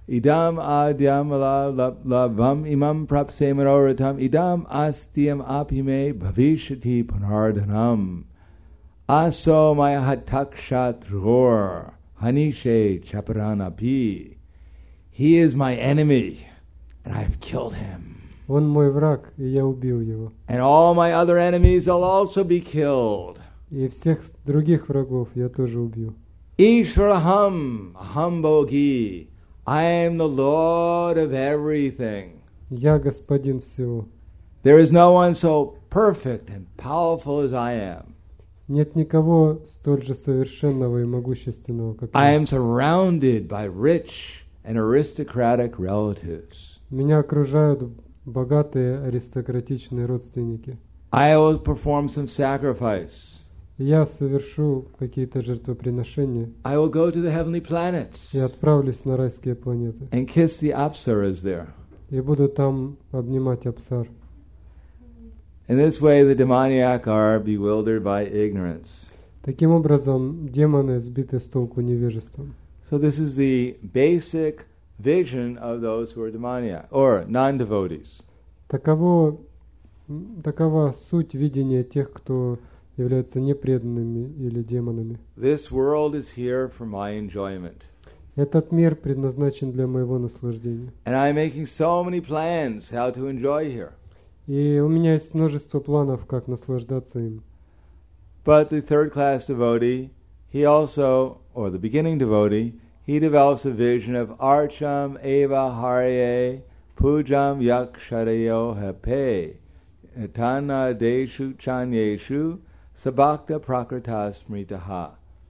Idam adyam lavam imam prapse manoratam idam astyam apime bhavishati punardhanam aso mayahattakshat ror hanishe chaparanapi. He is my enemy, and I have killed him. Он мой враг, и я убил его. And all my other enemies will also be killed. И всех других врагов я тоже убью. Ishvaraham ahambogi. I am the Lord of everything. Я господин всего. There is no one so perfect and powerful as I am. Нет никого столь же совершенного и могущественного, как I я. am surrounded by rich and aristocratic relatives. Меня окружают богатые аристократичные родственники. I will perform some sacrifice. Я совершу какие-то жертвоприношения I will go to the heavenly planets и отправлюсь на райские планеты. and kiss the apsaras there. И буду там обнимать Апсар. In this way, the demoniac are bewildered by ignorance. Таким образом, демоны сбиты с толку невежеством. So this is the basic vision of those who are demoniac or non-devotees. Такова суть видения тех, кто являются непреданными или демонами. This world is here for my enjoyment. Этот мир предназначен для моего наслаждения. And I'm making so many plans how to enjoy here. И у меня есть множество планов, как наслаждаться им. But the third class devotee, he also, or the beginning devotee, he develops a vision of archam eva harye pujam yaksharayo hepe tana deshu chanyeshu sabhakta prakrita smritaha.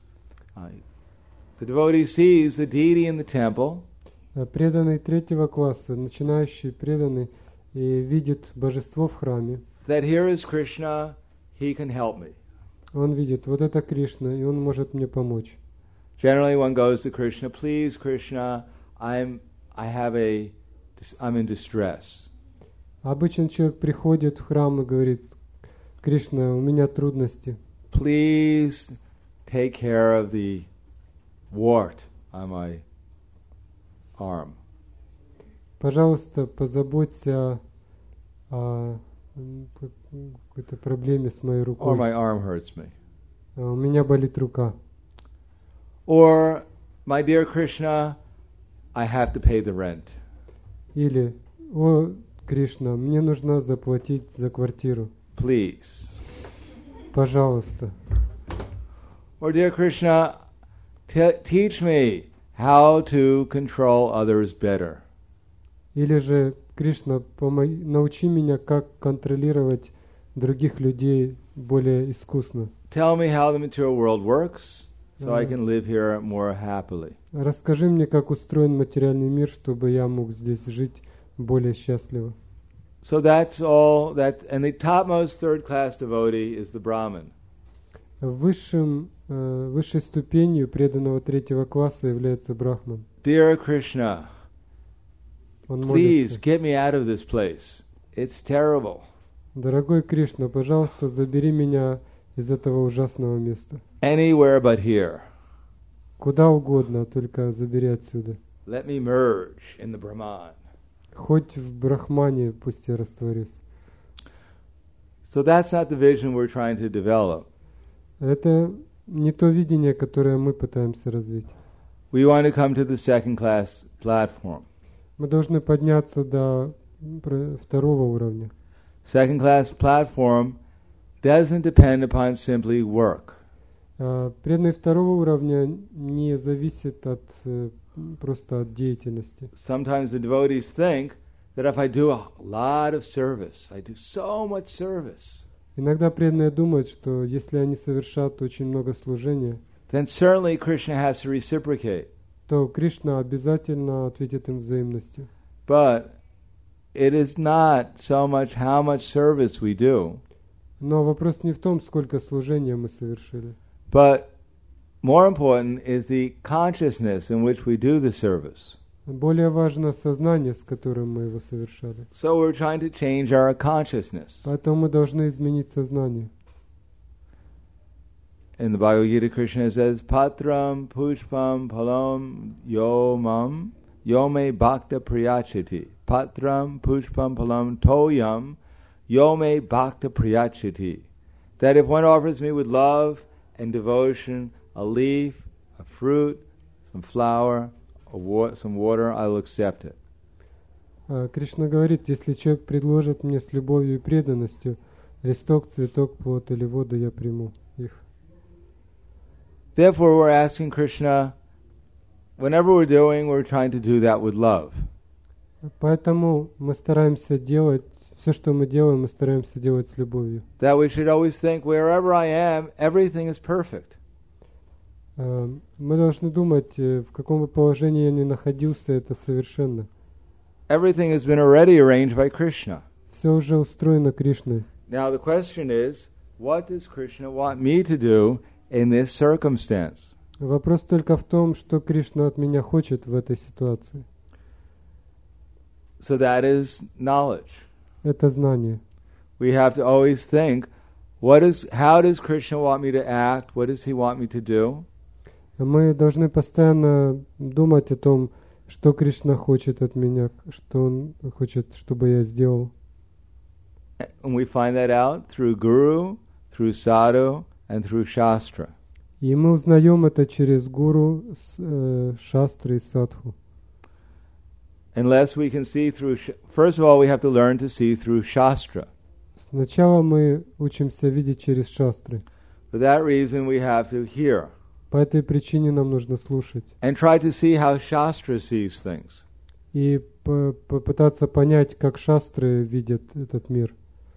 The devotee sees the deity in the temple. Преданный третьего класса, начинающий преданный, и видит божество в храме. That here is Krishna, he can help me. Он видит, вот это Кришна, и он может мне помочь. Generally, one goes to Krishna, please, Krishna, I'm in distress. Обычно человек приходит в храм и говорит: Кришна, у меня трудности. Please take care of the wart on my arm. Пожалуйста, позаботься о какой-то проблеме с моей Or рукой. my arm hurts me. У меня болит рука. Or, my dear Krishna, I have to pay the rent. Или: о, Кришна, мне нужно заплатить за квартиру. Please. Пожалуйста. Or, dear Krishna, teach me how to control others better. Или же: Кришна, научи меня, как контролировать других людей более искусно. Tell me how the material world works, so I can live here more happily. Расскажи мне, как устроен материальный мир, чтобы я мог здесь жить более счастливо. So that's all. And the topmost third-class devotee is the Brahmin. Высшей ступенью преданного третьего класса является Брахман. Dear Krishna, Он please молится: get me out of this place. It's terrible. дорогой Кришна, пожалуйста, забери меня из этого ужасного места. Anywhere but here. Куда угодно, только забери отсюда. Let me merge in the Brahman. Хоть в Брахмане пусть я растворюсь. So that's not the vision we're trying to develop. Это не то видение, которое мы пытаемся развить. We want to come to the second-class platform. Мы должны подняться до второго уровня. Second-class platform doesn't depend upon simply work. Преданный второго уровня не зависит просто от деятельности. Sometimes the devotees think that if I do a lot of service, I do so much service, Иногда преданные думают, что если они совершат очень много служения, then certainly Krishna has to reciprocate. то Кришна обязательно ответит им взаимностью. But it is not so much how much service we do, Но вопрос не в том, сколько служения мы совершили. but more important is the consciousness in which we do the service. Более важно сознание, с которым мы его совершали. So we're trying to change our consciousness. Поэтому мы должны изменить сознание. In the Bhagavad Gita, Krishna says, Patram pushpam palam yomam yome bhakta priyachiti. Patram pushpam palam toyam yome bhakta priyachiti. That if one offers me with love and devotion a leaf, a fruit, some flower, some water, I will accept it. Кришна говорит, если человек предложит мне с любовью и преданностью листок, цветок, плод или воду, я приму их. Therefore, we're asking Krishna, whenever we're trying to do that with love. Поэтому мы стараемся делать, все, что мы делаем, мы стараемся делать с любовью. That we should always think, wherever I am, everything is perfect. Мы должны думать, в каком бы положении я ни находился, это совершенно. Everything has been already arranged by Krishna. Все уже устроено Кришной. Now the question is, what does Krishna want me to do in this circumstance? Вопрос только в том, что Кришна от меня хочет в этой ситуации. So that is knowledge. Это знание. We have to always think, how does Krishna want me to act? What does he want me to do? Мы должны постоянно думать о том, что Кришна хочет от меня, что Он хочет, чтобы я сделал. And we find that out through Guru, through Sadhu, and through Shastra. И мы узнаем это через гуру, шастры и садху. Unless we can see through... First of all, we have to learn to see through Shastra. Сначала мы учимся видеть через шастры. For that reason, we have to hear. По этой причине нам нужно слушать. And try to see how Shastra sees things. И попытаться понять, как шастры видят этот мир.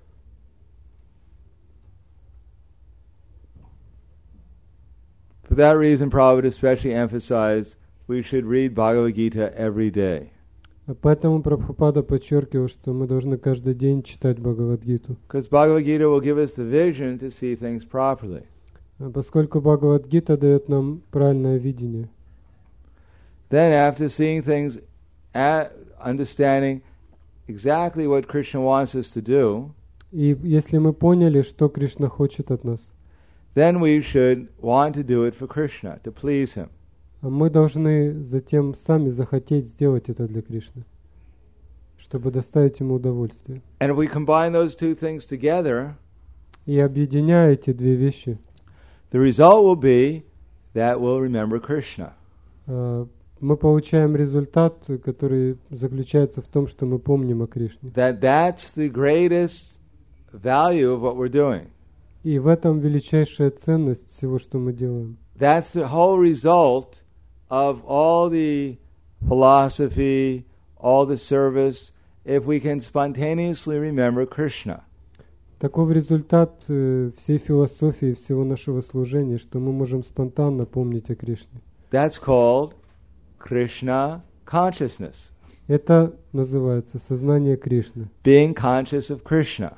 For that reason, Prabhupada especially emphasized we should read Bhagavad Gita every day. Поэтому Прабхупада подчеркивал, что мы должны каждый день читать Бхагавад-гиту. Because Bhagavad Gita will give us the vision to see things properly. Поскольку Бхагавад-гита дает нам правильное видение. Then after seeing things, understanding exactly what Krishna wants us to do, и если мы поняли, что Кришна хочет от нас, then we should want to do it for Krishna, to please him. Мы должны затем сами захотеть сделать это для Кришны, чтобы доставить ему удовольствие. And if we combine those two things together, и объединяя эти две вещи, the result will be that we'll remember Krishna. Мы получаем результат, который заключается в том, что мы помним о Кришне. That's the greatest value of what we're doing. И в этом величайшая ценность всего, что мы делаем. That's the whole result of all the philosophy, all the service, if we can spontaneously remember Krishna. Таков результат всей философии, всего нашего служения, что мы можем спонтанно помнить о Кришне. That's called Krishna consciousness. Это называется сознание Кришны. Being conscious of Krishna.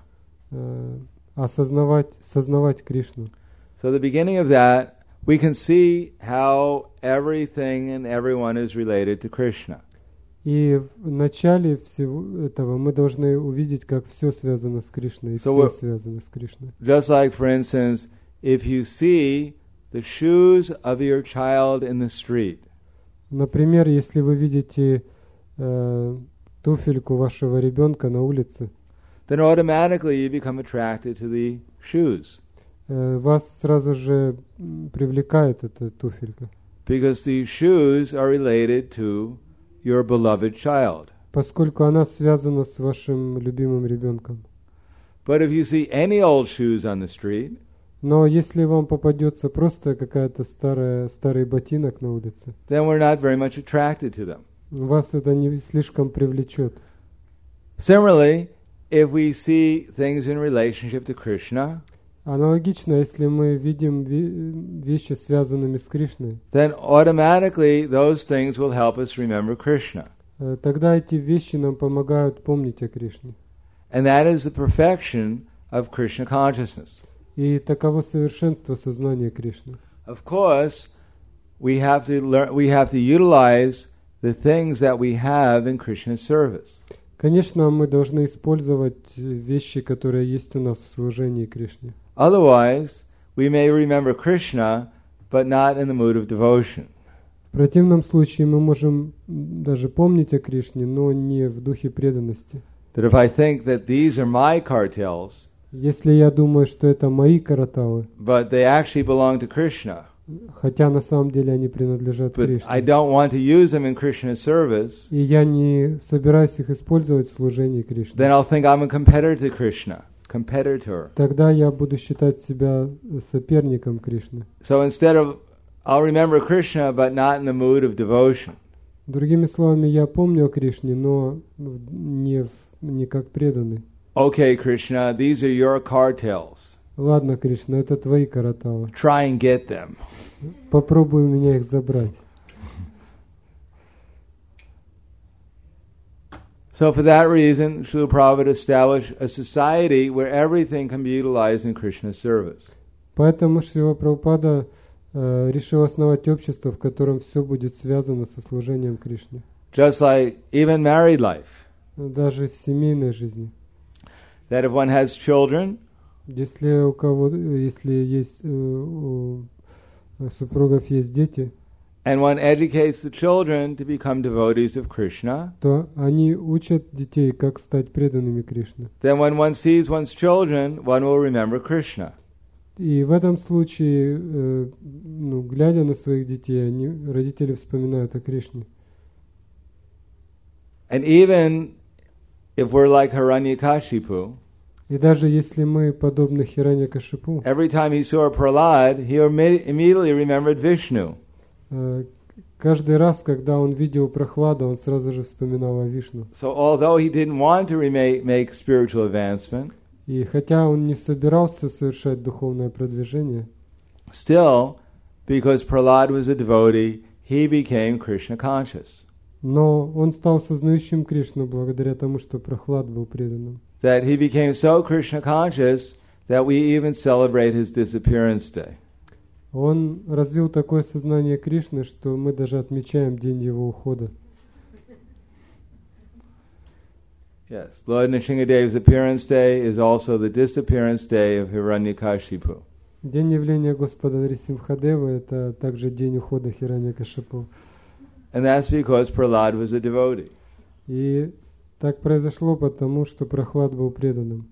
Сознавать Кришну. So the beginning of that, we can see how everything and everyone is related to Krishna. И в начале всего этого мы должны увидеть, как все связано с Кришной, и все связано с Кришной. Just like, for instance, if you see the shoes of your child in the street. Например, если вы видите туфельку вашего ребенка на улице, then automatically you become attracted to the shoes. Вас сразу же привлекает эта туфелька. Because these shoes are related to your beloved child. Поскольку она связана с вашим любимым ребенком. But if you see any old shoes on the street, но если вам попадется просто какая-то старый ботинок на улице, then we're not very much attracted to them. Вас это не слишком привлечет. Similarly, if we see things in relationship to Krishna, аналогично, если мы видим вещи, связанными с Кришной, then automatically those things will help us remember Krishna. Тогда эти вещи нам помогают помнить о Кришне. And that is the perfection of Krishna consciousness. И таково совершенство сознания Кришны. Of course, we have to utilize the things that we have in Krishna's service. Конечно, мы должны использовать вещи, которые есть у нас в служении Кришне. Otherwise, we may remember Krishna, but not in the mood of devotion. В противном случае мы можем даже помнить о Кришне, но не в духе преданности. That if I think that these are my cartels, Если я думаю, что это мои караталы, but they actually belong to Krishna, хотя на самом деле они принадлежат but Кришне, I don't want to use them in Krishna's service, и я не собираюсь их использовать в служении Кришне, then I'll think I'm a competitor to Krishna, competitor. тогда я буду считать себя соперником Кришны. So instead of, I'll remember Krishna, but not in the mood of devotion. Другими словами, я помню о Кришне, но не как преданный. Okay, Krishna, these are your cartels. Ладно, Кришна, это твои караталы. Try and get them. Попробуй у меня их забрать. So for that reason, Srila Prabhupada established a society where everything can be utilized in Krishna's service. Поэтому Шрила Прабхупада решил основать общество, в котором все будет связано со служением Кришне. Just like even married life. Даже в семейной жизни. That if one has children, если есть у супругов есть дети, and one educates the children to become devotees of Krishna, то они учат детей, как стать преданными Кришне. then when one sees one's children, one will remember Krishna. И в этом случае, глядя на своих детей, родители вспоминают о Кришне. And even if we're like Hiranyakashipu, и даже если мы подобны Хираньякашипу, every time he saw Prahlad, he immediately remembered Vishnu. Каждый раз, когда он видел Прохлада, он сразу же вспоминал о Вишну. So although he didn't want to make spiritual advancement, и хотя он не собирался совершать духовное продвижение, still, because Prahlad was a devotee, he became Krishna conscious. Но он стал сознающим Кришну благодаря тому, что Прохлад был преданным. That he became so Krishna conscious that we even celebrate his disappearance day. Он развил такое сознание Кришны, что мы даже отмечаем день его ухода. Yes, Lord Nrsingadev's appearance day is also the disappearance day of Hiranyakashipu. День явления Господа Нрисимхадева — это также день ухода Хираньякашипу. And that's because Prahlad was a devotee. И так произошло потому, что Прохлад был преданным.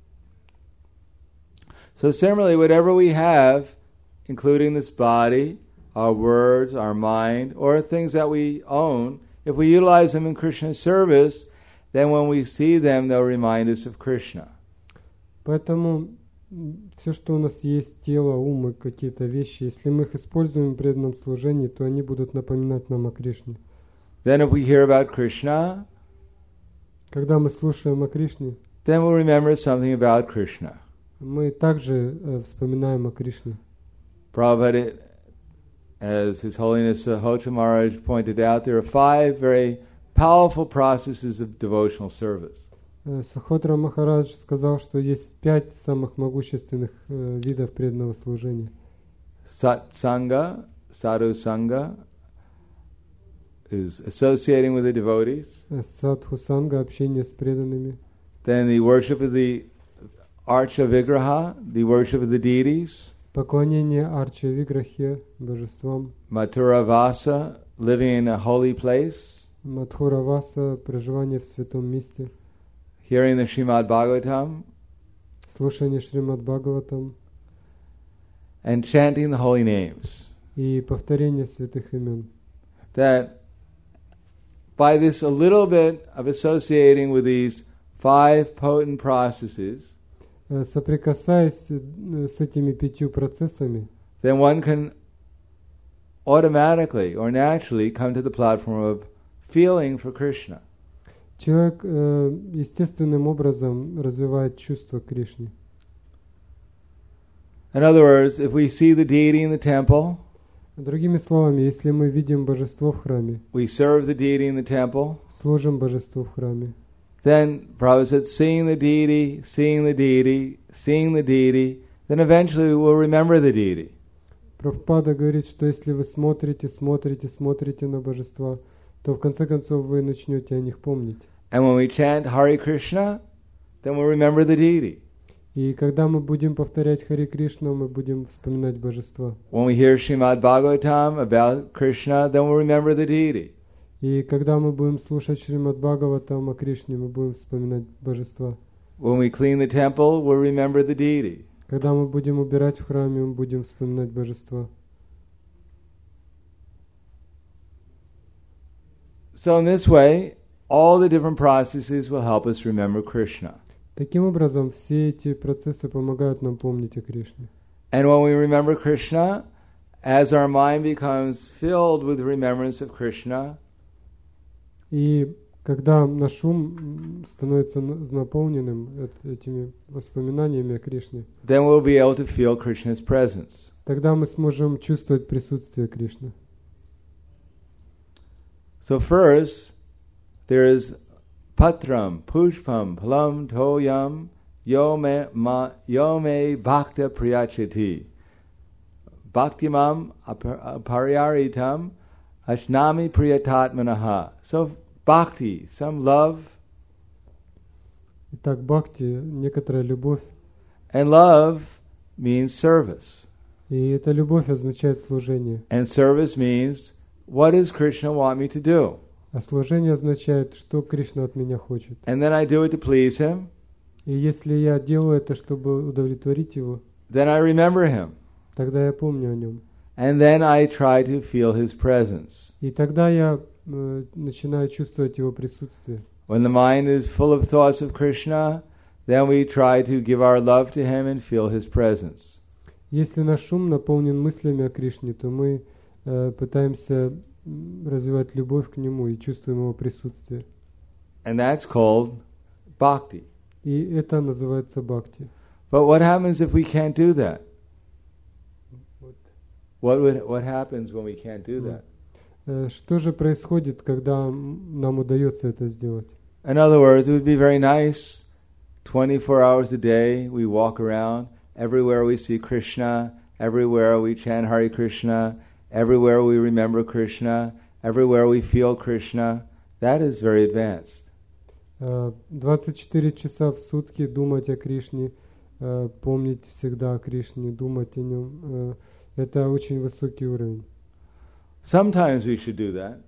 So similarly, whatever we have, including this body, our words, our mind, or things that we own, if we utilize them in Krishna's service, then when we see them, they'll remind us of Krishna. Поэтому все, что у нас есть, тело, ум и какие-то вещи, если мы их используем в преданном служении, то они будут напоминать нам о Кришне. Then if we hear about Krishna, когда мы слушаем о Кришне, then we'll remember something about Krishna. Мы также вспоминаем о Кришне. Prabhupada, as His Holiness Hotra Maharaj pointed out, there are 5 very powerful processes of devotional service. Сахотра Махарадж сказал, что есть 5 самых могущественных видов преданного служения. Satsanga, sadhu sanga, is associating with the devotees. Садху санга — общение с преданными. Then the worship of the Archa Vigraha, the worship of the deities. Поклонение Арча Виграхе, божествам. Mathura Vasa, living in a holy place. Мадхура Васа — проживание в святом месте. Hearing the Srimad Bhagavatam. Слушание Шримад Бхагаватам. And chanting the holy names. И повторение святых имен. That by this a little bit of associating with these 5 potent processes, соприкасаясь с этими 5 процессами, then one can automatically or naturally come to the platform of feeling for Krishna. Человек естественным образом развивает чувство к Кришне. In other words, if we see the deity in the temple, другими словами, если мы видим божество в храме, we serve the deity in the temple, служим божеству в храме, then Prabhupada said, seeing the deity, seeing the deity, seeing the deity, then eventually we will remember the deity. Прабхупада говорит, что если вы смотрите на божества, то в конце концов вы начнете о них помнить. And when we chant Hare Krishna, then we'll remember the deity. И когда мы будем повторять Хари Кришна, мы будем вспоминать божества. When we hear Srimad Bhagavatam about Krishna, then we'll remember the deity. И когда мы будем слушать Шримад Бхагаватам о Кришне, мы будем вспоминать божества. When we clean the temple, we'll remember the deity. Когда мы будем убирать в храме, мы будем вспоминать божества. So in this way, all the different processes will help us remember Krishna. Таким образом, все эти процессы помогают нам помнить о Кришне. And when we remember Krishna, as our mind becomes filled with remembrance of Krishna, И когда наш ум становится наполненным этими воспоминаниями о Кришне, then we'll be able to feel Krishna's presence. тогда мы сможем чувствовать присутствие Кришны. So first, there is patram, pushpam, phalam, toyam, yome bhakta priyachati. Bhaktimam apariyaritam ashnami priyatatmanaha. So bhakti, some love. Итак, бхакти, некоторая любовь. And love means service. И эта любовь означает служение. And service means, what does Krishna want me to do? А служение означает, что Кришна от меня хочет. And then I do it to please him. И если я делаю это, чтобы удовлетворить его, Then I remember him. тогда я помню о нем. And then I try to feel his presence. И тогда я начинаю чувствовать его присутствие. When the mind is full of thoughts of Krishna, then we try to give our love to him and feel his presence. Если наш ум наполнен мыслями о Кришне, то мы пытаемся развивать любовь к нему и чувствуем его присутствие. And that's called bhakti. И это называется бхакти. But what happens if we can't do that? What happens when we can't do that? Что же происходит, когда нам удается это сделать? In other words, it would be very nice, 24 hours a day, we walk around, everywhere we see Krishna, everywhere we chant Hare Krishna, everywhere we remember Krishna, everywhere we feel Krishna. That is very advanced. 24 часа в сутки думать о Кришне, помнить всегда о Кришне, думать о нем. Это очень высокий уровень. Sometimes we should do that.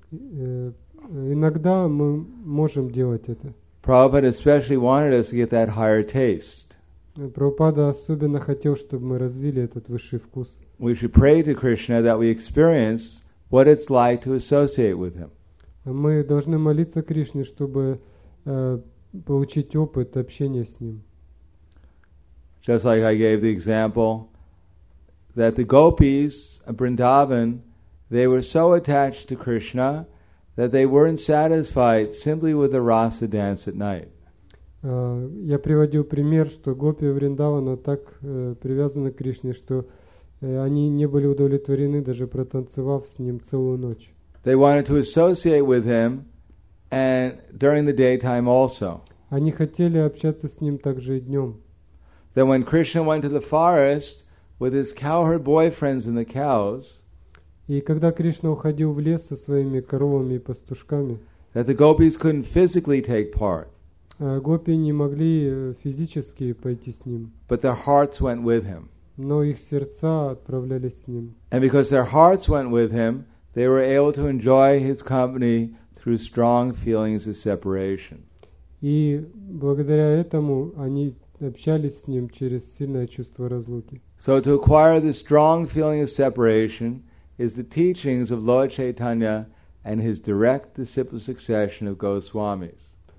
Иногда мы можем делать это. Prabhupada especially wanted us to get that higher taste. Прабхупада особенно хотел, чтобы мы развили этот высший вкус. We should pray to Krishna that we experience what it's like to associate with him. Мы должны молиться Кришне, чтобы получить опыт общения с ним. Just like I gave the example that the gopis of Vrindavan, they were so attached to Krishna that they weren't satisfied simply with the rasa dance at night. Я приводил пример, что гопи Вриндавана так привязаны к Кришне, что они не были удовлетворены, даже протанцевав с ним целую ночь. They wanted to associate with him and during the daytime also. Они хотели общаться с ним также и днем. Then when Krishna went to the forest with his cowherd boyfriends and the cows, И когда Кришна уходил в лес со своими коровами и пастушками, that the gopis couldn't physically take part, гопи не могли физически пойти с ним, but their hearts went with him. но их сердца отправлялись с ним. And because their hearts went with him, they were able to enjoy his company through strong feelings of separation. И благодаря этому они общались с ним через сильное чувство разлуки. So to acquire the strong feeling of separation is the teachings of Lord Chaitanya and his direct disciple succession of Goswamis.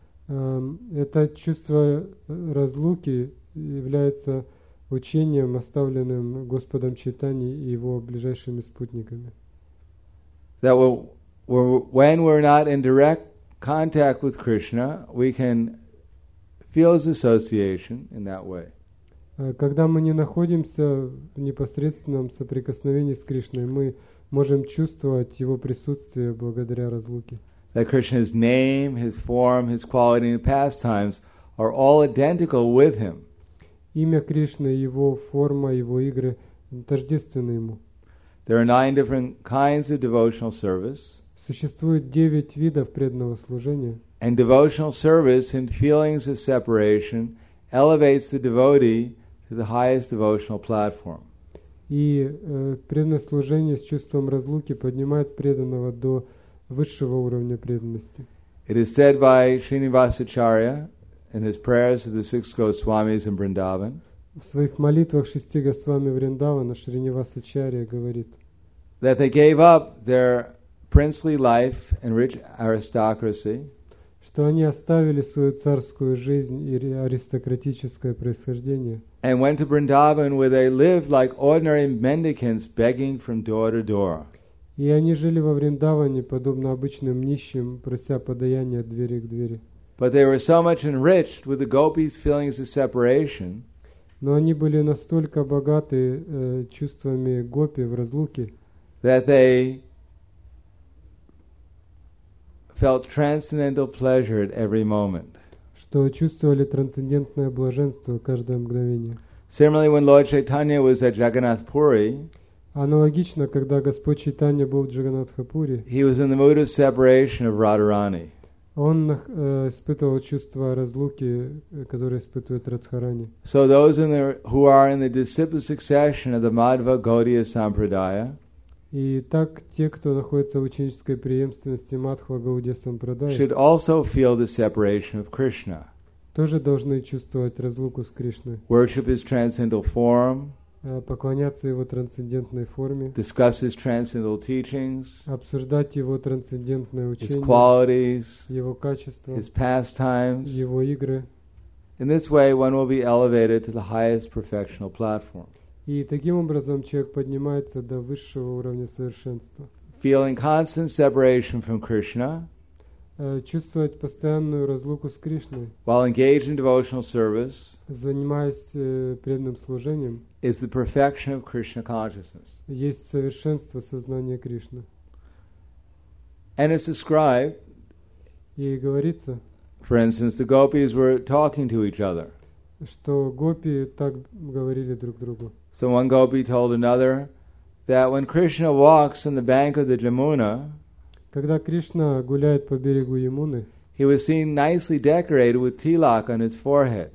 Это чувство разлуки является учением, оставленным Господом Чайтаньей и его ближайшими спутниками. That when we're not in direct contact with Krishna, we can feel his association in that way. Когда мы не находимся в непосредственном соприкосновении с Кришной, мы можем чувствовать его присутствие благодаря разлуке. That Krishna's name, his form, his quality, and pastimes are all identical with him. Имя Кришны, его форма, его игры тождественны ему. There are 9 different kinds of devotional service. Существует 9 видов преданного служения. And devotional service and feelings of separation elevates the devotee to the highest devotional platform. И преданное служение с чувством разлуки поднимает преданного до высшего уровня преданности. It is said by Srinivasacharya in his prayers to the six Goswamis in Vrindavan В своих молитвах шести Госвами Вриндавана Шринивасачарья говорит, that they gave up their princely life and rich aristocracy что они оставили свою царскую жизнь и аристократическое происхождение and went to Vrindavan where they lived like ordinary mendicants begging from door to door. И они жили во Вриндаване, подобно обычным нищим, прося подаяние от двери к двери. But they were so much enriched with the gopis' feelings of separation Но они были настолько богаты чувствами гопи в разлуке, that they felt transcendental pleasure at every moment. что чувствовали трансцендентное блаженство каждое мгновение. Similarly, when Lord Chaitanya was at Jagannath Puri, Аналогично, когда Господь Чайтанья был в Джаганнатхапуре, he was in the mood of separation of Radharani. он испытывал чувство разлуки, которое испытывает Радхарани. So those who are in the disciple succession of the Madhva Gaudiya Sampradaya И так те, кто находится в ученической преемственности Мадхва Гаудия Сампрадая, should also feel the separation of Krishna. тоже должны чувствовать разлуку с Кришной, Worship his transcendental form, поклоняться его трансцендентной форме, discuss his transcendental teachings, обсуждать его трансцендентное his учение, qualities, его качества, his pastimes. его игры. In this way, one will be elevated to the highest perfectional platform. И таким образом человек поднимается до высшего уровня совершенства. Feeling constant separation from Krishna, Чувствовать постоянную разлуку с Кришной, while engaged in devotional service, занимаясь преданным служением, is the perfection of Krishna consciousness. есть совершенство сознания Кришны. And it's described, И говорится, for instance, the gopis were talking to each other. что гопи так говорили друг другу. So one gopi told another that when Krishna walks on the bank of the Jamuna, Когда Кришна гуляет по берегу Ямуны, he was seen nicely decorated with tilak on his forehead.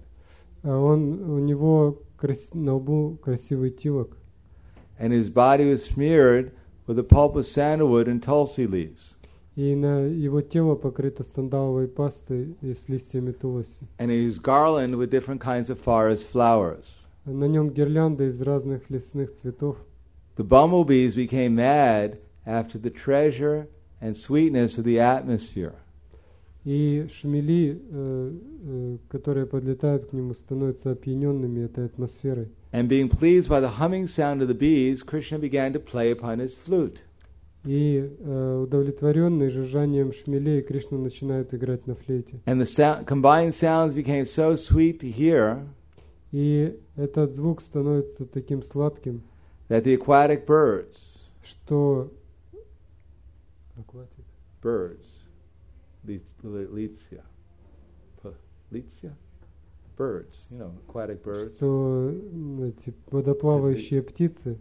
у него на лбу красивый тилок, And his body was smeared with the pulp of sandalwood and tulsi leaves. и на его тело покрыто сандаловой пастой и с листьями туласи. And he was garlanded with different kinds of forest flowers. На нем гирлянды из разных лесных цветов. The bumblebees became mad after the treasure and sweetness of the atmosphere. И шмели, которые подлетают к нему, становятся опьяненными этой атмосферой. And being pleased by the humming sound of the bees, Krishna began to play upon his flute. И удовлетворенный жужжанием шмелей, Кришна начинает играть на флейте. And the combined sounds became so sweet to hear И этот звук становится таким сладким, that the aquatic birds, birds, aquatic birds, что эти водоплавающие птицы,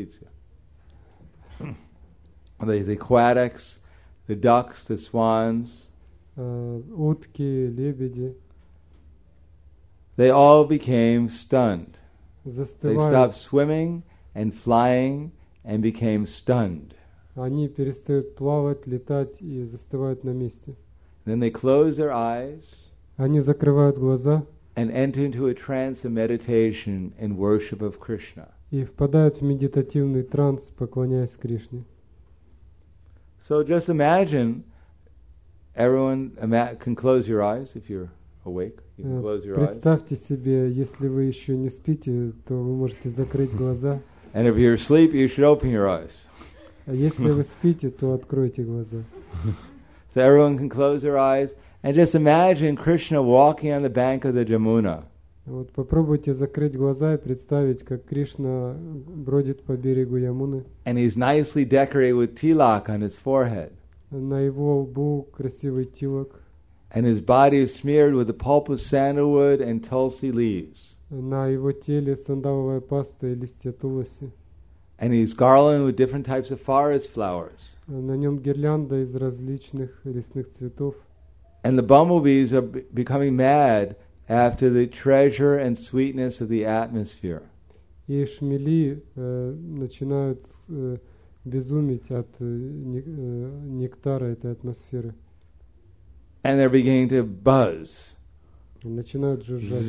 the aquatics, the ducks, the swans, утки, лебеди, they all became stunned. They застывают. stopped swimming and flying and became stunned. Они перестают плавать, летать и застывают на месте. Then they close their eyes Они закрывают глаза and enter into a trance of meditation and worship of Krishna. и впадают в медитативный транс, поклоняясь Кришне. So just imagine, everyone can close your eyes if you're awake. You can close your eyes. Представьте себе, если вы еще не спите, то вы можете закрыть глаза. And if you're asleep, you should open your eyes. А если вы спите, то откройте глаза. So everyone can close their eyes and just imagine Krishna walking on the bank of the Jamuna. Вот попробуйте закрыть глаза и представить, как Кришна бродит по берегу Ямуны. And he's nicely decorated with tilak on his forehead. На его лбу красивый тилок. And his body is smeared with the pulp of sandalwood and tulsi leaves. На его теле сандаловая паста и листья туласи. And he's garlanded with different types of forest flowers. На нем гирлянда из различных лесных цветов. And the bumblebees are becoming mad after the treasure and sweetness of the atmosphere. И шмели начинают безумить от нектара этой атмосферы. And they're beginning to buzz. И начинают жужжать.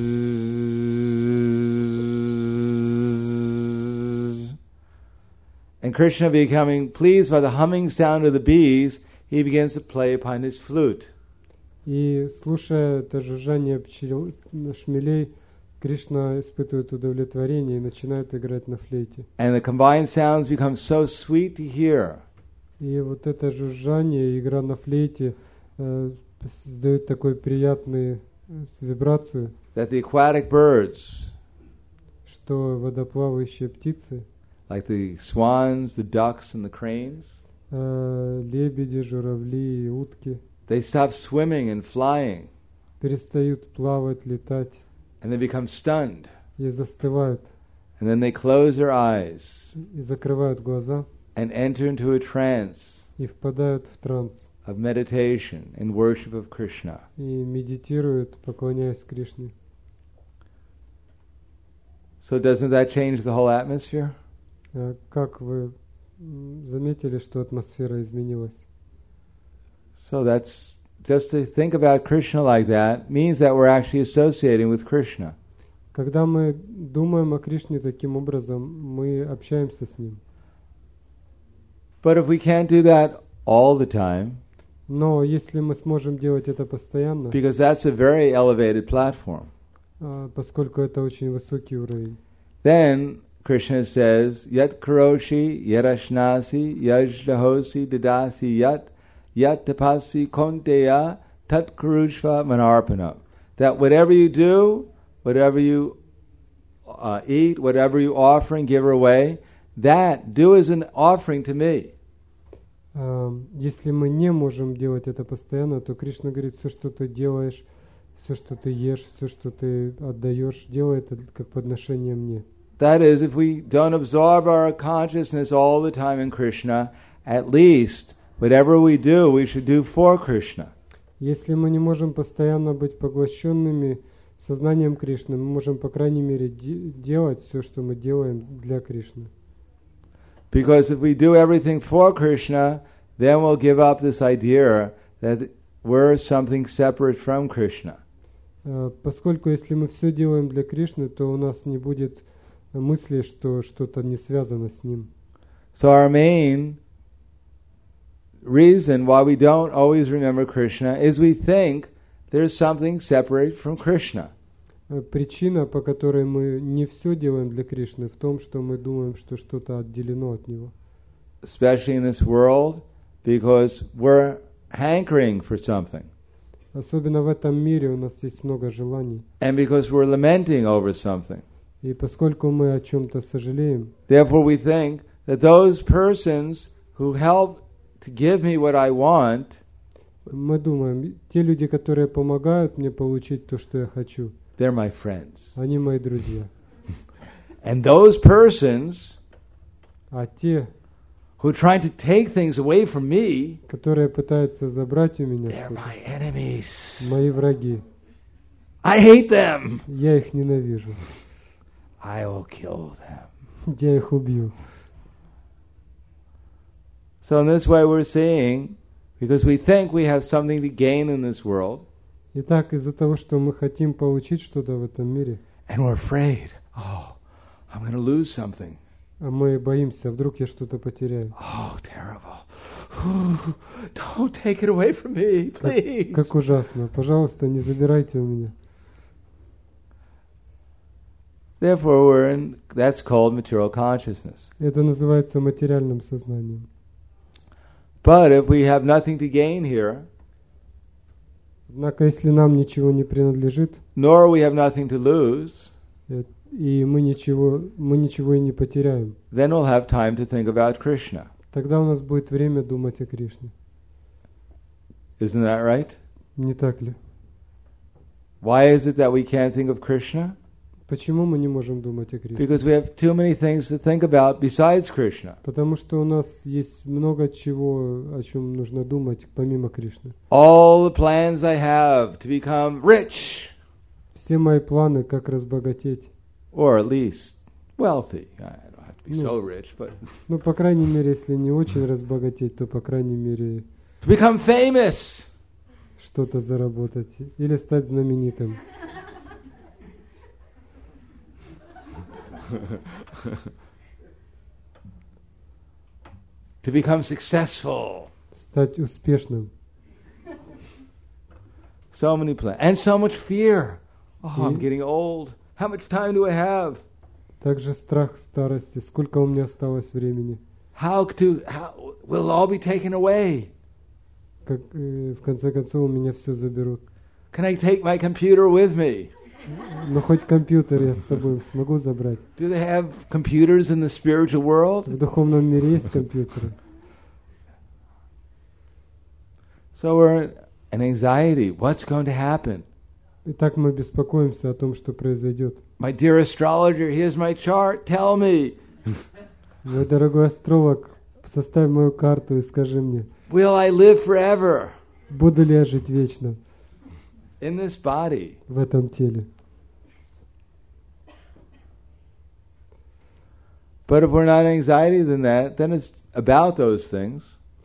And Krishna, becoming pleased by the humming sound of the bees, he begins to play upon his flute. И слушая это жужжание шмелей, Кришна испытывает удовлетворение и начинает играть на флейте. And the combined sounds become so sweet to hear. И вот это жужжание, игра на флейте создает такой приятную вибрацию, That the aquatic birds, что водоплавающие птицы, like the swans, the ducks, and the cranes, лебеди, журавли и утки, they stop swimming and flying, перестают плавать, летать and they become stunned. и застывают, And then they close their eyes и закрывают глаза and enter into a trance и впадают в транс, of meditation and worship of Krishna. и медитируют, поклоняясь Кришне. So doesn't that change the whole atmosphere? Как вы заметили, что атмосфера изменилась? So that's just to think about Krishna like that means that we're actually associating with Krishna. Когда мы думаем о Кришне таким образом, мы общаемся с Ним. But if we can't do that all the time, Но если мы сможем делать это постоянно, because that's a very elevated platform, поскольку это очень высокий уровень, then Krishna says, Yat karoshi, yarashnasi, yajdahosi, dadasi yat tapasi konteya, tat kurushva manarpana. That whatever you do, whatever you eat, whatever you offer and give away, that do as an offering to me. Если мы не можем делать это постоянно, то Кришна говорит, все, что ты делаешь, все, что ты ешь, все, что ты отдаешь, делай это как подношение мне. That is, if we don't absorb our consciousness all the time in Krishna, at least whatever we do, we should do for Krishna. Если мы не можем постоянно быть поглощенными сознанием Кришны, мы можем, по крайней мере, делать все, что мы делаем для Кришны. Because if we do everything for Krishna, then we'll give up this idea that we're something separate from Krishna. Поскольку если мы все делаем для Кришны, то у нас не будет мысли, что что-то не связано с Ним. So our main reason why we don't always remember Krishna is we think there's something separate from Krishna. Причина, по которой мы не все делаем для Кришны, в том, что мы думаем, что что-то отделено от Него. Especially in this world, because we're hankering for something. Особенно в этом мире у нас есть много желаний. And because we're lamenting over something. И поскольку мы о чем-то сожалеем, Therefore we think that those persons who help to give me what I want, мы думаем, те люди, которые помогают мне получить то, что я хочу, they're my friends. они мои друзья. And those persons А те, who are trying to take things away from me, которые пытаются забрать у меня they're что-то, my enemies. мои враги. I hate them. Я их ненавижу. I will kill them. Я их убью. So in this way we're seeing, because we think we have something to gain in this world, Итак, из-за того, что мы хотим получить что-то в этом мире, and we're afraid, oh, I'm going to lose something. а мы боимся, вдруг я что-то потеряю. Oh, terrible. Don't take it away from me, please. Как ужасно. Пожалуйста, не забирайте у меня. Therefore, we're in, that's called material consciousness. Это называется материальным сознанием. But if we have nothing to gain here, Однако, если нам ничего не принадлежит, nor we have nothing to lose, и мы ничего и не потеряем, then we'll have time to think about Krishna. тогда у нас будет время думать о Кришне. Isn't that right? Не так ли? Why is it that we can't think of Krishna? Почему мы не можем думать о Кришне? Because we have too many things to think about besides Krishna. Потому что у нас есть много чего, о чем нужно думать, помимо Кришны. All the plans I have to become rich, все мои планы, как разбогатеть. or at least wealthy. I don't have to be so rich, but Ну, по крайней мере, если не очень разбогатеть, то, по крайней мере, to become famous. что-то заработать. Или стать знаменитым. To become successful. Стать успешным. So many plans. And so much fear. Oh, I'm getting old. How much time do I have? Также страх старости. Сколько у меня осталось времени? How will it all be taken away? Как, в конце концов, у меня все заберут. Can I take my computer with me? Но хоть компьютер я с собой смогу забрать. Do they have computers in the spiritual world? В духовном мире есть компьютеры. So we're in anxiety. What's going to happen? И так мы беспокоимся о том, что произойдет. My dear astrologer, here's my chart. Tell me. Мой дорогой астролог, составь мою карту и скажи мне, Will I live forever буду ли я жить вечно in this body? в этом теле? But if we're not in anxiety than that, then it's about those things.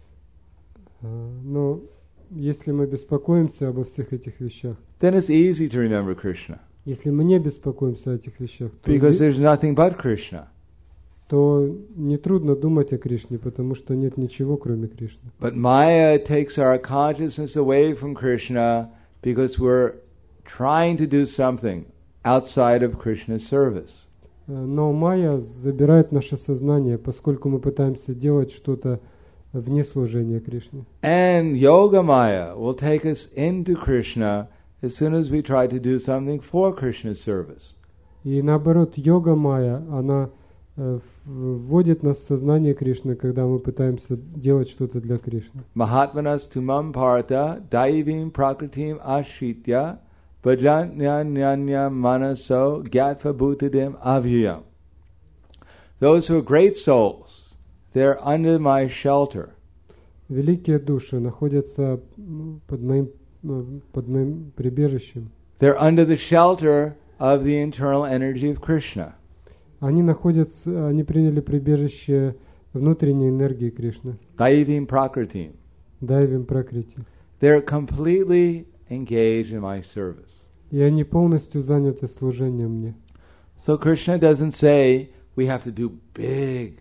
Но если мы беспокоимся обо всех этих вещах, Then it's easy to remember Krishna. если мы не беспокоимся о этих вещах, Because there's nothing but Krishna. то нетрудно думать о Кришне, потому что нет ничего, кроме Кришны. But Maya takes our consciousness away from Krishna because we're trying to do something outside of Krishna's service. Но Майя забирает наше сознание, поскольку мы пытаемся делать что-то вне служения Кришне. And Yoga Maya will take us into Krishna as soon as we try to do something for Krishna's service. И наоборот, йога Майя, она вводит нас в сознание Кришны, когда мы пытаемся делать что-то для Кришны. Mahatmanas tumam parta daivim prakritim ashritya bhajanyanyanya manaso gyatva bhutadim avyayam. Those who are great souls, they're under my shelter. Великие души находятся под моим прибежищем. They're under the shelter of the internal energy of Krishna. Они приняли прибежище внутренней энергии Кришны. Daivim prakritim. Дайвим Пракрити. They're completely engaged in my service. И они полностью заняты служением мне. So Krishna doesn't say we have to do big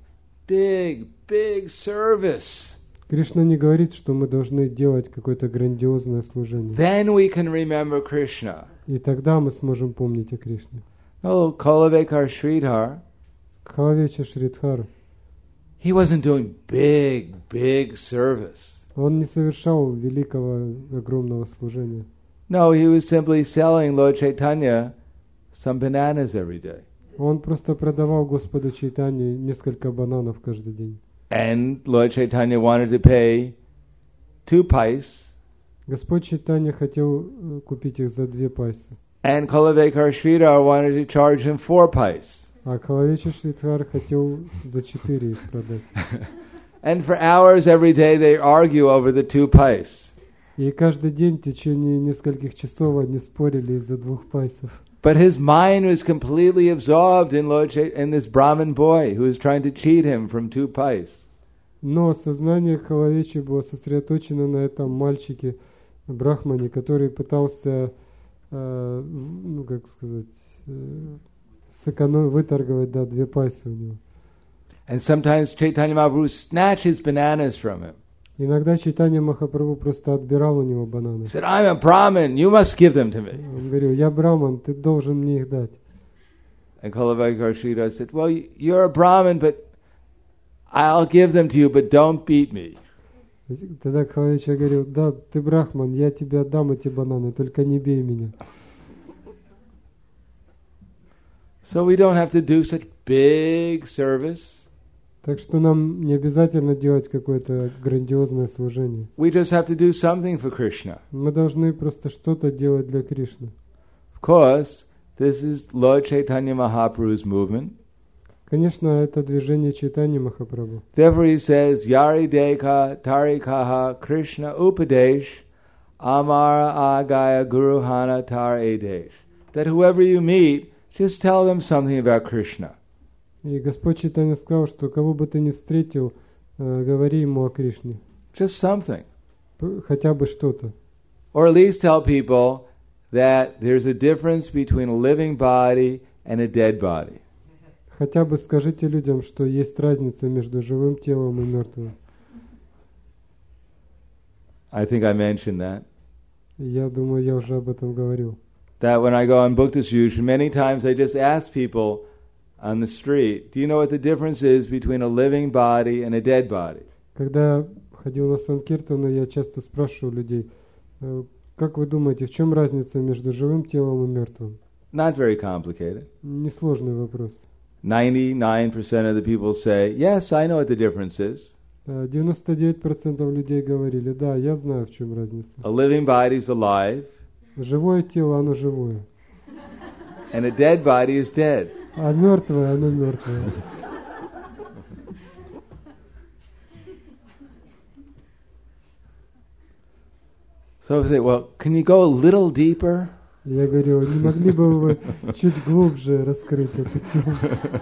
service. Кришна не говорит, что мы должны делать какое-то грандиозное служение. Then we can remember Krishna. И тогда мы сможем помнить о Кришне. Oh, Kalavekar Sridhar, Кхалавеча Шридхар, he wasn't doing big service. он не совершал великого, огромного служения. No, he was simply selling Lord Chaitanya some bananas every day. Он просто продавал Господу Чайтанье несколько бананов каждый день. And Lord Chaitanya wanted to pay 2 pice. Господь Чайтанья хотел купить их за 2 пайсы. And Kalavekar Sridhar wanted to charge him 4 pice. А Кхалавеча Шридхар хотел за 4 их продать. And for hours every day they argue over the 2 pice. И каждый день в течение нескольких часов они спорили из-за 2 пайсов. But his mind was completely absorbed in in this Brahmin boy who was trying to cheat him from 2 pice. Но сознание Кхалавечи было сосредоточено на этом мальчике, брахмане, который пытался, выторговать 2 пайсы у него. And sometimes Chaitanya Mahaprabhu snatched his bananas from him. Иногда Чайтанья Махапрабху просто отбирал у него бананы. He said, I'm a Brahmin, you must give them to me. Он говорил, я браман, ты должен мне их дать. And Kalavekar Sridhar said, well, you're a Brahmin, but I'll give them to you, but don't beat me. Тогда Кхалавеча говорил, да, ты брахман, я тебе отдам эти бананы, только не бей меня. So we don't have to do such big service. Так что нам не обязательно делать какое-то грандиозное служение. We just have to do something for Krishna. Мы должны просто что-то делать для Кришны. Of course, this is Lord Chaitanya Mahaprabhu's movement. Конечно, это движение Чайтаньи Махапрабху. Therefore he says, Yari Deka Tarikaha Krishna Upadesh Amara Agaya Guruhana Tar Edesh. that whoever you meet, just tell them something about Krishna. И Господь Чайтанья сказал, что кого бы ты ни встретил, говори ему о Кришне. Just something. Хотя бы что-то. Or at least tell people that there's a difference between a living body and a dead body. Хотя бы скажите людям, что есть разница между живым телом и мертвым. I think I mentioned that. Я думаю, я уже об этом говорил. That when I go on book distribution, many times I just ask people on the street, do you know what the difference is between a living body and a dead body? Когда я ходил на Санкиртану, я часто спрашивал людей, как вы думаете, в чем разница между живым телом и мертвым? Not very complicated. Несложный вопрос. 99% of the people say, yes, I know what the difference is. 99% людей говорили, да, я знаю, в чем разница. A living body is alive, Живое тело, оно живое. and a dead body is dead. А мертвое, оно мертвое. So I say, well, can you go a little deeper? Я говорю, не могли бы вы чуть глубже раскрыть эту тему?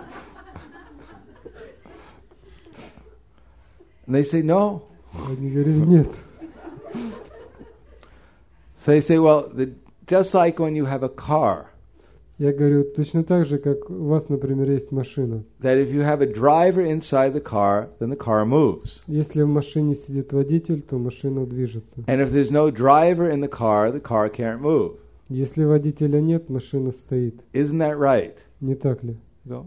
And they say, no. Они говорили, нет. So they say, well, just like when you have a car, Я говорю, точно так же, как у вас, например, есть машина. that if you have a driver inside the car, then the car moves. Если в машине сидит водитель, то машина движется. And if there's no driver in the car can't move. Если водителя нет, машина стоит. Isn't that right? Не так ли? You go,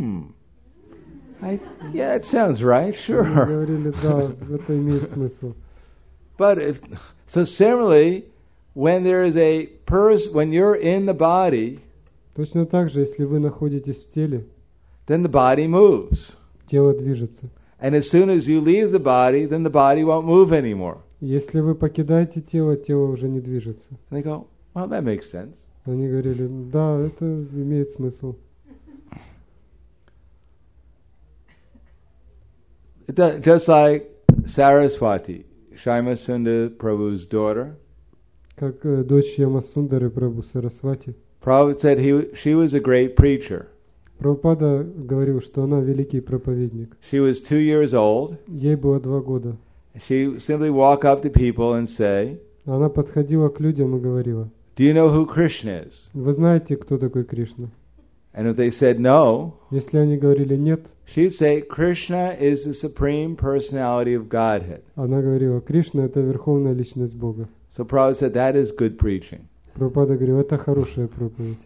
yeah, it sounds right, Они sure. говорили, да, это имеет смысл. But so similarly, when there is when you're in the body, Точно так же, если вы находитесь в теле, then the body moves. тело движется. And as soon as you leave the body, then the body won't move anymore. Если вы покидаете тело, тело уже не движется. And they go, well, that makes sense. Они говорили, да, это имеет смысл. Just like Saraswati, Shyamasundar Prabhu's daughter. Как дочь Ямасундары Прабху Сарасвати. Prabhupada said she was a great preacher. Прабхупада говорил, что она великий проповедник. She was 2 years old. Ей было 2 года. She simply walk up to people and say, Она подходила к людям и говорила, do you know who Krishna is? вы знаете, кто такой Кришна? And if they said no, Если они говорили нет, she'd say, Krishna is the supreme personality of Godhead. она говорила, Кришна — это верховная личность Бога. So Prabhupada said, that is good preaching. Прабхупада говорил, это хорошая проповедь.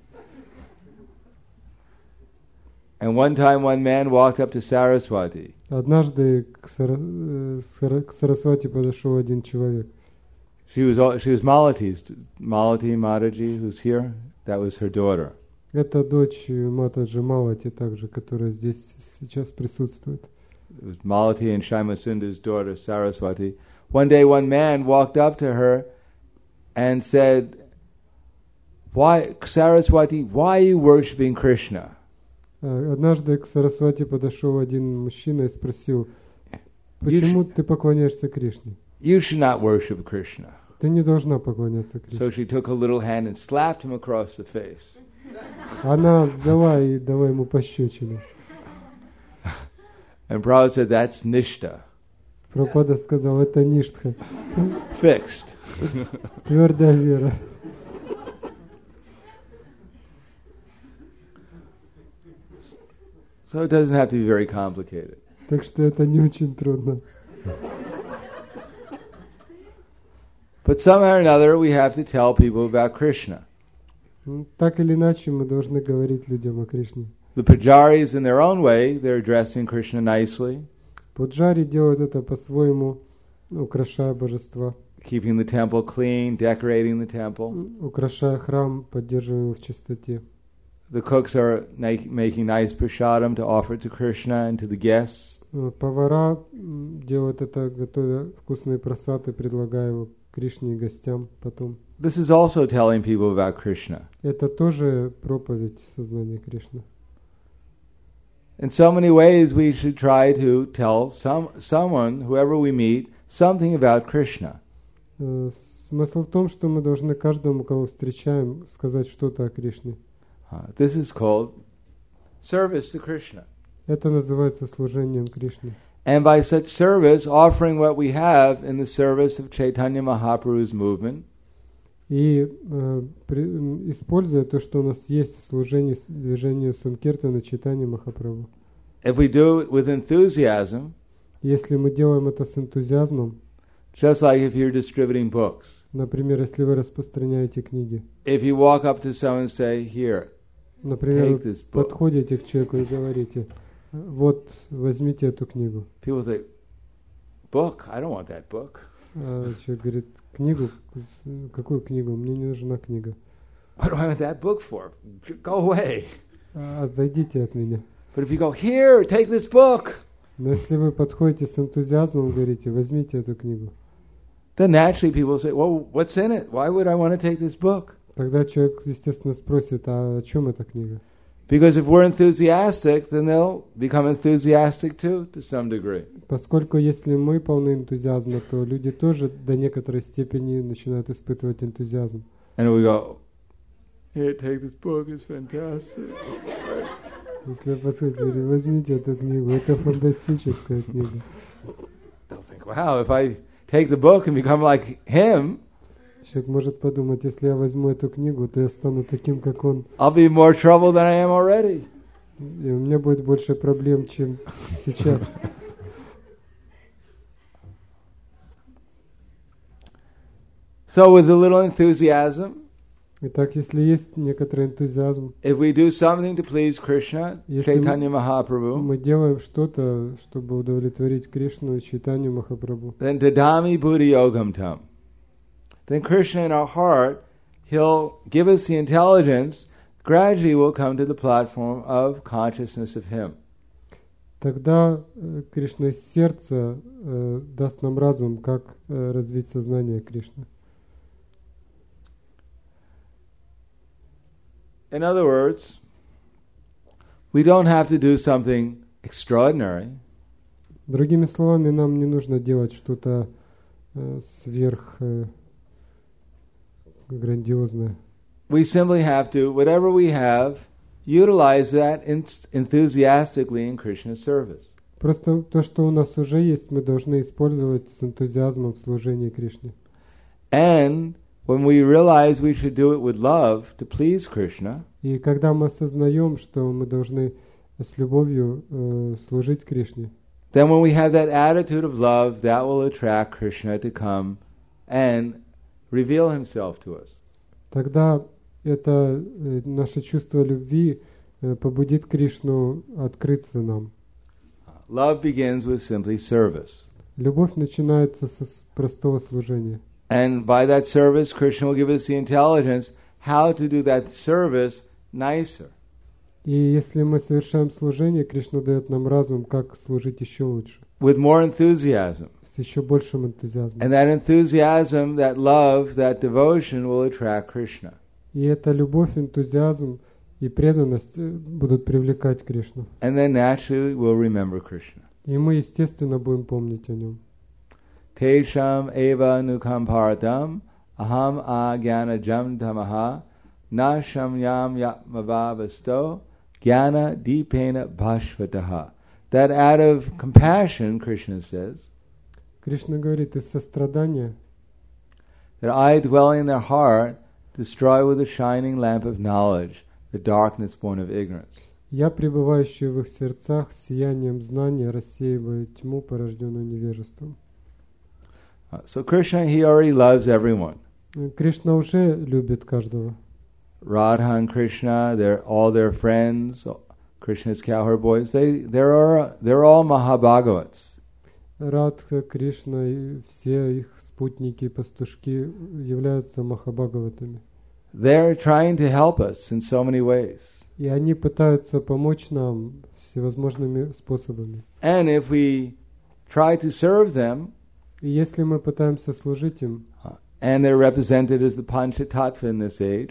And one time one man walked up to Saraswati. Однажды к Сарасвати подошел один человек. She was Malati Mataji, who's here. That was her daughter. Это дочь Матаджи Малати также, которая здесь сейчас присутствует. It was Malati and Shyamasundar's daughter, Saraswati. One day one man walked up to her and said, "Why, Saraswati, why are you worshipping Krishna?" Однажды к Сарасвати подошел один мужчина и спросил, почему ты поклоняешься Кришне? You should not worship Krishna. Ты не должна поклоняться Кришне. So she took her little hand and slapped him across the face. Она взяла и дала ему пощечину. And Prabhupada said, that's nishta. Прабхупада сказал, это ништха. Fixed. Твердая вера. So it doesn't have to be very complicated. Так что это не очень трудно. But somehow or another we have to tell people about Krishna. Так или иначе мы должны говорить людям о Кришне. The pujaris in their own way, they're addressing Krishna nicely. Пуджари делают это по-своему, украшая божества. Keeping the temple clean, decorating the temple. Украшая храм, поддерживая его в чистоте. The cooks are making nice prasadam to offer to Krishna and to the guests. Повара делают это, готовя вкусные прасады, предлагая его Кришне и гостям потом. This is also telling people about Krishna. Это тоже проповедь сознания Кришны. In so many ways we should try to tell someone, whoever we meet, something about Krishna. Смысл в том, что мы должны каждому, кого встречаем, сказать что-то о Кришне. This is called service to Krishna. Это называется служением Кришне. And by such service, offering what we have in the service of Chaitanya Mahaprabhu's movement, И используя то, что у нас есть в служении движению Санкиртана Чайтаньи Махапрабху, if we do it with enthusiasm, если мы делаем это с энтузиазмом, just like if you're distributing books, например, если вы распространяете книги, if you walk up to someone and say, "Here, например, take this book," подходите к человеку и говорите: вот, возьмите эту книгу. people say, "Book? I don't want that book." А человек говорит: книгу? Какую книгу? Мне не нужна книга. What do I want that book for? Go away. Отойдите от меня. But if you go, "Here, take this book," Но если вы подходите с энтузиазмом, говорите: возьмите эту книгу, then naturally people say, "Well, what's in it? Why would I want to take this book?" тогда человек, естественно, спросит: а о чем эта книга? Because if we're enthusiastic, then they'll become enthusiastic too, to some degree. Поскольку если мы полны энтузиазма, то люди тоже до некоторой степени начинают испытывать энтузиазм. And we go, "Here, take this book, it's fantastic." Если подходит, говорит: возьмите эту книгу, это фантастическая книга. They'll think, "Wow, if I take the book and become like him, Человек может подумать: если я возьму эту книгу, то я стану таким, как он. I'll be in more trouble than I am already." И у меня будет больше проблем, чем сейчас. So with a little enthusiasm, Итак, если есть некоторый энтузиазм, if we do something to please Krishna, Если Chaitanya Mahaprabhu, мы делаем что-то, чтобы удовлетворить Кришну и Чайтанью Махапрабху, then Dadami Buddhi Yogam Tam. Then Krishna in our heart, He'll give us the intelligence, gradually we'll come to the platform of consciousness of Him. тогда Кришна из сердца даст нам разум, как развить сознание Кришны. In other words, we don't have to do something extraordinary. Другими словами, нам не нужно делать что-то сверх грандиозное. We simply have to, whatever we have, utilize that enthusiastically in Krishna's service. Просто то, что у нас уже есть, мы должны использовать с энтузиазмом в служении Кришне. And when we realize we should do it with love to please Krishna, И когда мы осознаем, что мы должны с любовью служить Кришне, then when we have that attitude of love, that will attract Krishna to come and reveal Himself to us. тогда это наше чувство любви побудит Кришну открыться нам. Love begins with simply service. Любовь начинается с простого служения. And by that service, Krishna will give us the intelligence how to do that service nicer. И если мы совершаем служение, Кришна дает нам разум, как служить еще лучше, With more enthusiasm. с еще большим энтузиазмом. And that enthusiasm, that love, that devotion will attract Krishna. И эта любовь, энтузиазм и преданность будут привлекать Кришну. And then naturally we'll remember Krishna. И мы, естественно, будем помнить о нем. Tesham eva nukamparatam aham agyana jam tamaha nasham yam yatmavavasto gyana deepena bhashvataha. That out of compassion, Krishna says, Кришна говорит: из сострадания, that I dwelling in their heart destroy with a shining lamp of knowledge the darkness born of ignorance. я, пребывающий в их сердцах, сиянием знания рассеиваю тьму, порожденную невежеством. So Krishna, He already loves everyone. Кришна уже любит каждого. Radha and Krishna, all their friends, Krishna's cowherd boys, they're all Mahabhagavats. Радха, Кришна и все их спутники и пастушки являются Махабхагаватами. They're trying to help us in so many ways. И они пытаются помочь нам всевозможными способами. And if we try to serve them, И если мы пытаемся служить им, and they're represented as the Panchatattva in this age,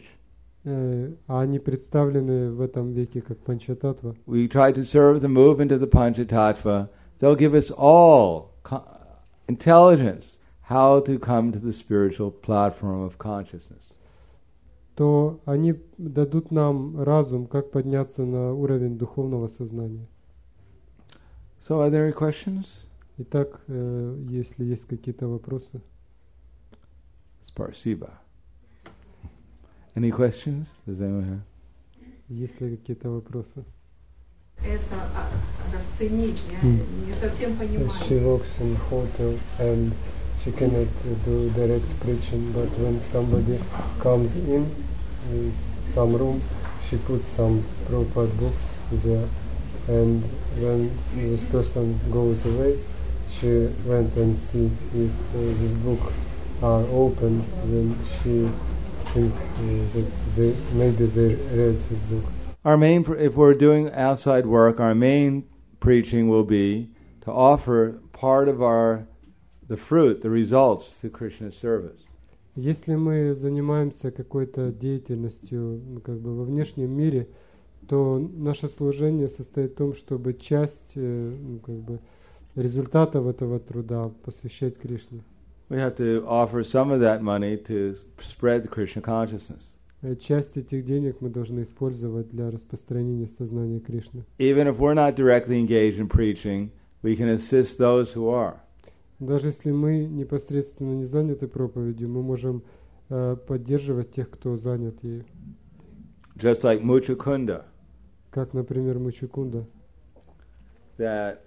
а они представлены в этом веке как Панчататтва, we try to serve the movement of the Panchatattva, they'll give us all intelligence, how to come to the spiritual platform of consciousness. то они дадут нам разум, как подняться на уровень духовного сознания. So, are there any questions? Итак, если есть какие-то вопросы. Sparsiba. Any questions? Does anyone have? Есть ли какие-то вопросы? Это расценить, я не совсем понимаю. She works in hotel and she cannot do direct preaching, but when somebody comes in some room, she puts some Prabhupada books there, and when this person goes away, she went and see if these books are open, then she think that maybe they read this book. Our main, if we're doing outside work, our main preaching will be to offer part of the fruit, the results to Krishna's service. Если мы занимаемся какой-то деятельностью как бы во внешнем мире, то наше служение состоит в том, чтобы часть как бы результатов этого труда посвящать Кришне. We have to offer some of that money to spread Krishna consciousness. Часть этих денег мы должны использовать для распространения сознания Кришны. Even if we're not directly engaged in preaching, we can assist those who are. Даже если мы непосредственно не заняты проповедью, мы можем поддерживать тех, кто занят ею. Just like Muchukunda, Как, например, Мучукунда. that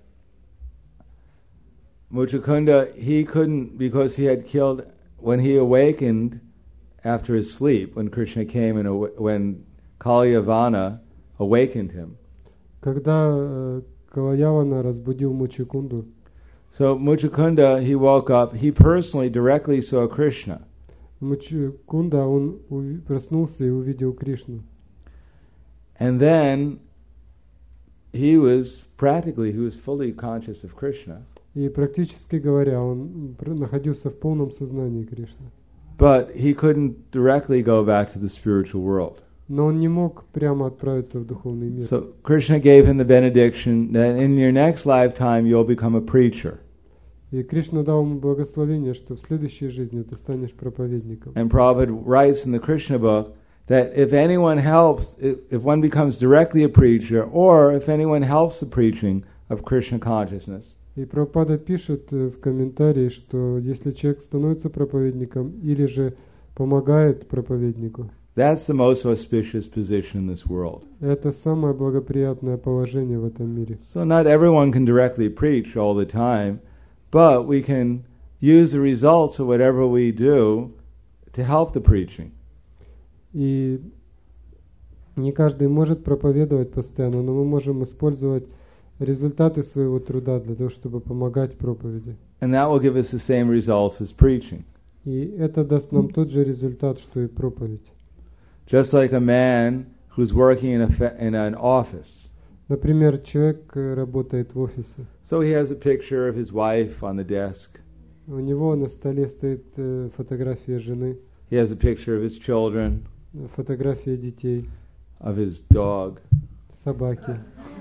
Muchukunda, he couldn't, because he had killed, when he awakened after his sleep, when Krishna came and when Kalyavana awakened him. Когда Калаявана разбудил Мучукунду, So Muchukunda, he woke up, he personally directly saw Krishna. Мучукунда, он проснулся и увидел Кришну. And then he was fully conscious of Krishna. И практически говоря, он находился в полном сознании Кришны. But he couldn't directly go back to the spiritual world. Но он не мог прямо отправиться в духовный мир. So Krishna gave him the benediction that in your next lifetime you'll become a preacher. И Кришна дал ему благословение, что в следующей жизни ты станешь проповедником. And Prabhupada writes in the Krishna book that if anyone helps, if one becomes directly a preacher, or if anyone helps the preaching of Krishna consciousness, И Прабхупада пишет в комментарии, что если человек становится проповедником или же помогает проповеднику, that's the most auspicious position in this world. это самое благоприятное положение в этом мире. So not everyone can directly preach all the time, but we can use the results of whatever we do to help the preaching. И не каждый может проповедовать постоянно, но мы можем использовать результаты своего труда для того, чтобы помогать проповеди. And that will give us the same results as preaching. И это даст нам тот же результат, что и проповедь. Just like a man who's working in an office. Например, человек работает в офисе. So he has a picture of his wife on the desk. У него на столе стоит фотография жены, He has a picture of his children, фотография детей, of his dog. собаки.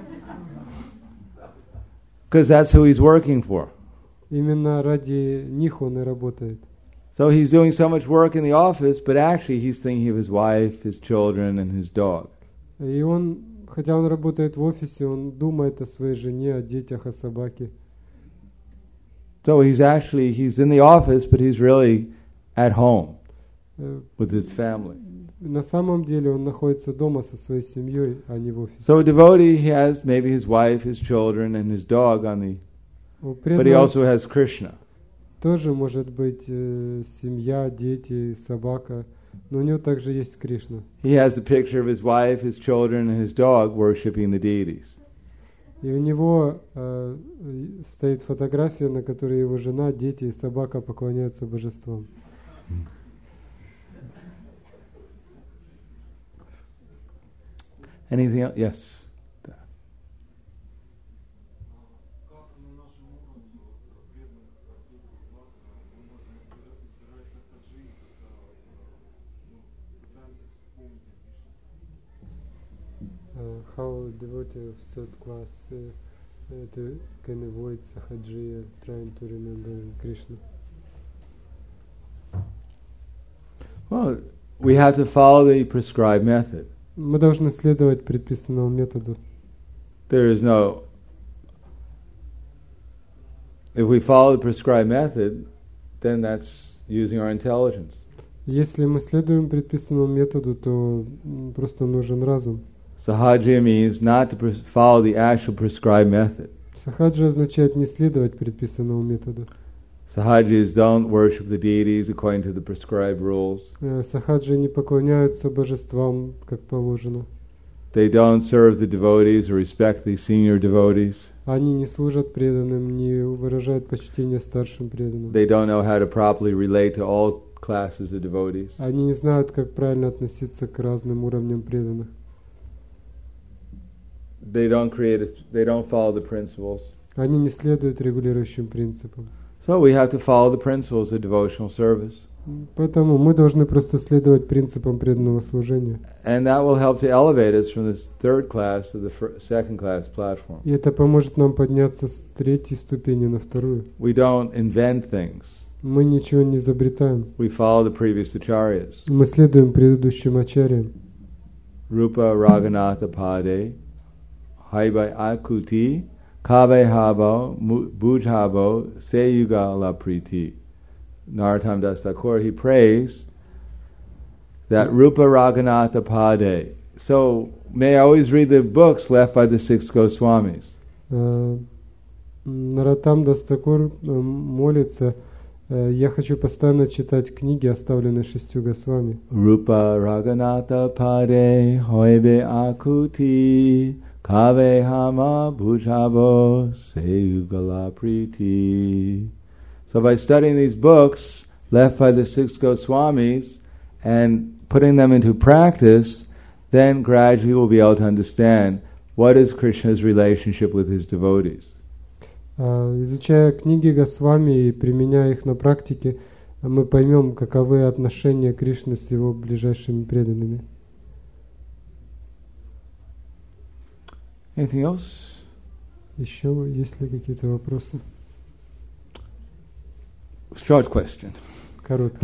Because that's who he's working for. Именно ради них он и работает. So he's doing so much work in the office, but actually he's thinking of his wife, his children, and his dog. И он, хотя он работает в офисе, он думает о своей жене, о детях, о собаке. So he's in the office, but he's really at home with his family. На самом деле он находится дома со своей семьей, а не в офисе. So a devotee, he has maybe his wife, his children, and his dog on the... У But he преданного also has Krishna. тоже может быть семья, дети, собака, но у него также есть Кришна. He has a picture of his wife, his children, and his dog worshiping the deities. И у него стоит фотография, на которой его жена, дети и собака поклоняются божествам. Anything else? Yes. How devotee of third class can avoid sahajiya trying to remember Krishna? Well, we have to follow the prescribed method. Мы должны следовать предписанному методу. There is no... If we follow the prescribed method, then that's using our intelligence. Если мы следуем предписанному методу, то просто нужен разум. Sahaja means not to follow the actual prescribed method. Сахаджа означает не следовать предписанному методу. Sahajis don't worship the deities according to the prescribed rules. Сахаджи не поклоняются божествам, как положено. They don't serve the devotees or respect the senior devotees. Они не служат преданным, не выражают почтение старшим преданным. They don't know how to properly relate to all classes of devotees. Они не знают, как правильно относиться к разным уровням преданных. They don't follow the principles. Они не следуют регулирующим принципам. So we have to follow the principles of devotional service. Поэтому мы должны просто следовать принципам преданного служения. And that will help to elevate us from this third class to the second class platform. И это поможет нам подняться с третьей ступени на вторую. We don't invent things. Мы ничего не изобретаем. We follow the previous acharyas. Мы следуем предыдущим ачарьям. Rupa Raghunatha Pade, Haibai Akuti, Kave Habo, Bujhabo, Seyuga La Priti. Narottam Das Thakur, he prays that Rupa Raghunatha Pade. So, may I always read the books left by the six Goswamis. Наротам Дас Такур молится: я хочу постоянно читать книги, оставленные 6 Госвами. Rupa Raghunatha Pade, Hoibe Akuti, Kave Hama Bujhabo, Seyugala Priti. So by studying these books left by the six Goswamis and putting them into practice, then gradually we'll be able to understand what is Krishna's relationship with his devotees. Изучая книги Госвами и применяя их на практике, мы поймем, каковы отношения Кришны с его ближайшими преданными. Anything else? Еще есть ли какие-то вопросы? Short question. Короткий.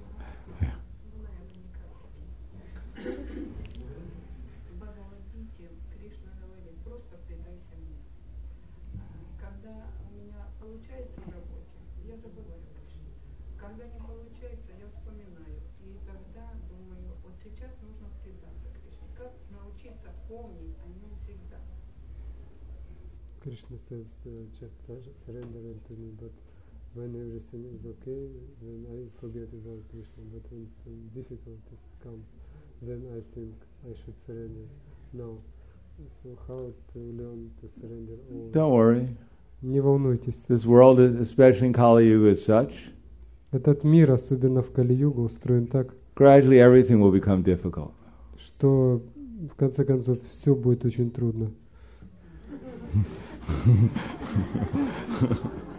Krishna says, just surrender to me, but when everything is okay, then I forget about Krishna. But when some difficulties comes, then I think I should surrender. No. So how to learn to surrender all? Don't worry. Не волнуйтесь. This world, especially in Kali Yuga, is such. Этот мир, особенно в Кали-югу, устроен так, Gradually everything will become difficult. что в конце концов все будет очень трудно.